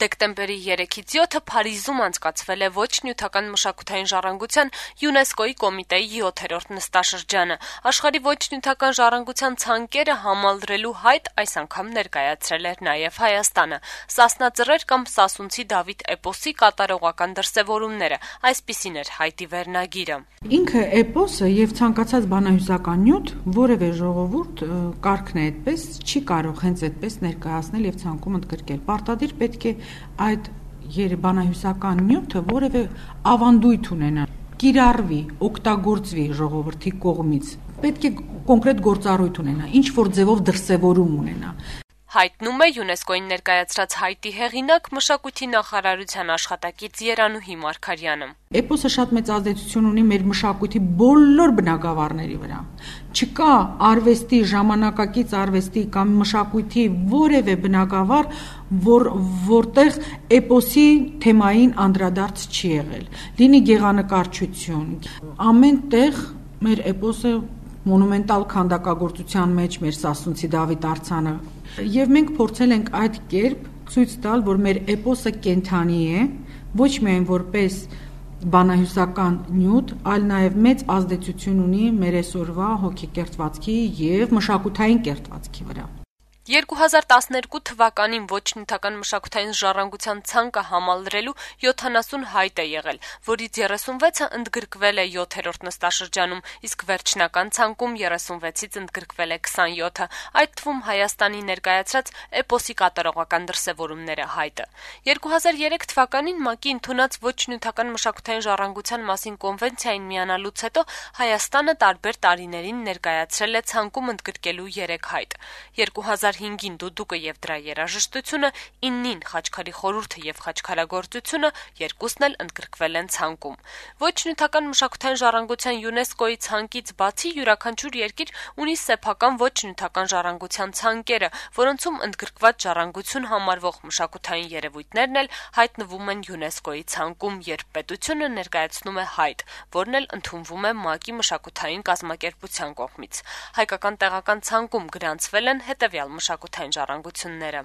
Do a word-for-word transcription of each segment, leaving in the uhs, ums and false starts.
Դեկտեմբերի երեքից յոթը Փարիզում անցկացվել է ոչ նյութական մշակութային ժառանգության ՅՈՒՆԵՍԿՕ-ի կոմիտեի յոթերորդ նստաշրջանը։ Աշխարհի ոչ նյութական ժառանգության ցանկերը համալրելու հայտ այս անգամ ներկայացրել էր նաև Հայաստանը։ «Սասնա Ծռեր» կամ «Սասունցի Դավիթ» էպոսի կատարողական դրսևորումները, այսպիսին էր հայտի վերնագիրը։ Ինքը էպոսը եւ ցանկացած բանահյուսական նյութ որևէ ժողովուրդ կարգն է այդպես չի կարող հենց այդպես ներկայացնել եւ ցանկում ընդգրկել։ Պարտադիր պետք է այդ բանահյուսական նյութը որևէ ավանդույթ ունենա, կիրառվի, օգտագործվի ժողովրդի կողմից։ Պետք է կոնկրետ գործառույթ ունենա, ինչ որ ձևով դրսևորում ունենա։ Հայտնում է ՅՈՒՆԵՍԿՕ-ին ներկայացրած հայտի հեղինակ մշակույթի նախարարության աշխատակից Երանուհի Մարգարյանը։ Էպոսը շատ մեծ ազդեցություն ունի մեր մշակույթի բոլոր բնագավառների վրա։ Չկա արվեստի, ժամանակակից արվեստի կամ մշակույթի որևէ բնագավառ, որ որտեղ էպոսի թեմային անդրադարձ չի եղել։ Լինի գեղանկարչություն, ամեն տեղ մեր էպոսը մոնումենտալ քանդակագործության մեջ մեր Սասունցի Դավիթ արձանը եւ մենք փորձել ենք այդ կերպ ցույց տալ, որ մեր էպոսը կենդանի է, ոչ միայն որպես բանահյուսական նյութ, այլ նաեւ մեծ ազդեցություն ունի մեր այսօրվա հոգեկերտվածքի եւ մշակութային կերտվածքի վրա։ երկու հազար տասներկու թվականին ոչ նյութական մշակութային ժառանգության ցանկը համալրելու յոթանասուն հայտ է եղել, որից երեսունվեցը ընդգրկվել է յոթերորդ նստաշրջանում, իսկ վերջնական ցանկում երեսունվեցից ընդգրկվել է քսանյոթը, այդ թվում Հայաստանի ներկայացրած էպոսի կատարողական դրսևորումները հայտը։ երկու հազար երեք թվականին ՄԱԿ-ի ընդունած ոչ նյութական մշակութային ժառանգության մասին կոնվենցիային միանալուց հետո Հայաստանը տարբեր տարիներին ներկայացրել է ցանկում ընդգրկելու երեք հայտ։ երկու հազար հինգին դուդուկը եւ դրա երաժշտությունը, իննին խաչքարի խորհուրդը եւ խաչքարագործությունը երկուսն էլ ընդգրկվել են ցանկում։ Ոչ նյութական մշակութային ժառանգության ՅՈՒՆԵՍԿՕ-ի ցանկից բացի յուրաքանչյուր երկիր ունի սեփական ոչ նյութական ժառանգության ցանկերը, որոնցում ընդգրկված ժառանգություն համարվող մշակութային երևույթներն էլ հայտնվում են ՅՈՒՆԵՍԿՕ-ի ցանկում, երբ պետությունը ներկայացնում է հայտ, որն էլ ընդունվում է ՄԱԿ-ի մշակութային կազմակերպության կողմից։ Հայկական տեղական ցանկում գրանցվել են հետեւյալ մշակութային ժառանգությունները։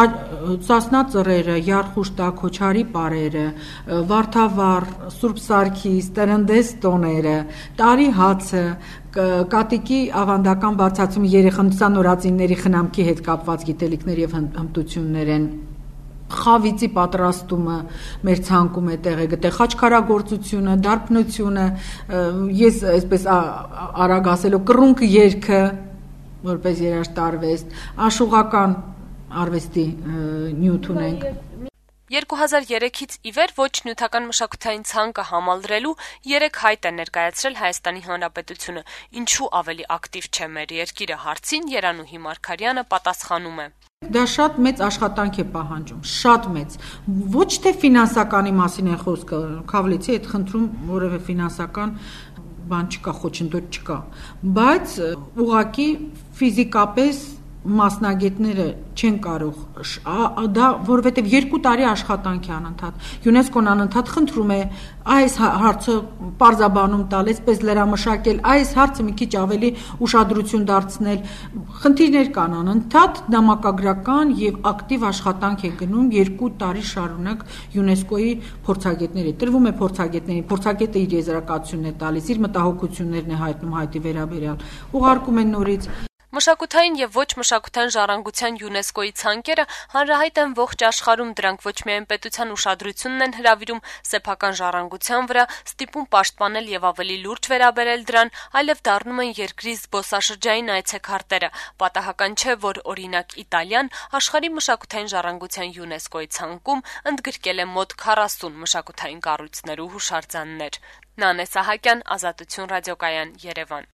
Սասնա Ծռերը, Յարխուշտա, Քոչարի պարերը, Վարդավառ, Սուրբ Սարգիս, Տրնդես տոները, Տարի հացը, Կատիկի ավանդական բացածում երեխան նորածինների խնամքի հետ կապված գիտելիքներ եւ հմտություններ են։ Խավիծի պատրաստումը մեր ցանկում է տեղ է գտել, խաչքարագործությունը, դարբնությունը, ես այսպես արագ ասելով կռունկ երգը, որպես երաժշտարվեստ, աշուղական արվեստի նյութ ունենք։ երկու հազար երեքից ի վեր ոչ նյութական մշակութային ցանկը համալրելու երեք հայտ է ներկայացրել Հայաստանի Հանրապետությունը։ Ինչու ավելի ակտիվ չէ մեր երկիրը հարցին Երանուհի Մարգարյանը պատասխանում է։ Դա շատ մեծ աշխատանք է պահանջում, շատ մեծ։ Ոչ թե ֆինանսականի մասին է խոսքը, Քավլիցի հետ խնդրում որևէ ֆինանսական բան չկա, խոչընդոտ չկա, բայց ուղղակի ֆիզիկապես մասնագետները չեն կարող դա, որովհետև երկու տարի աշխատանք է անընդհատ։ ՅՈՒՆԵՍԿՕ-ն անընդհատ խնդրում է այս հարցը պարզաբանում տալ, այսպես լրամշակել, այս հարցը մի քիչ ավելի ուշադրություն դարձնել։ Խնդիրներ կան անընդհատ, նամակագրական եւ ակտիվ աշխատանք է գնում երկու տարի շարունակ ՅՈՒՆԵՍԿՕ-ի փորձագետների։ Տրվում է փորձագետներին, փորձագետը իր եզրակացությունն է տալիս, իր մտահոգություններն է հայտնում հայտի վերաբերյալ, ուղարկում են նորից։ Մշակութային եւ ոչ մշակութային ժառանգության ՅՈՒՆԵՍԿՕ-ի ցանկերը հանրահայտ են ողջ աշխարհում, դրանք ոչ միայն պետության ուշադրությունն են հրավիրում սեփական ժառանգության վրա, ստիպում պաշտպանել եւ ավելի լուրջ վերաբերել դրան, այլև դառնում են երկրի զբոսաշրջային այցեքարտերը։ Պատահական չէ, որ օրինակ Իտալիան աշխարհի մշակութային ժառանգության ՅՈՒՆԵՍԿՕ-ի ցանկում ընդգրկել է մոտ քառասուն մշակութային կառույցներ ու հուշարձաններ։ Նանե Սահակյան, Ազատություն ռադիոկայան, Երևան։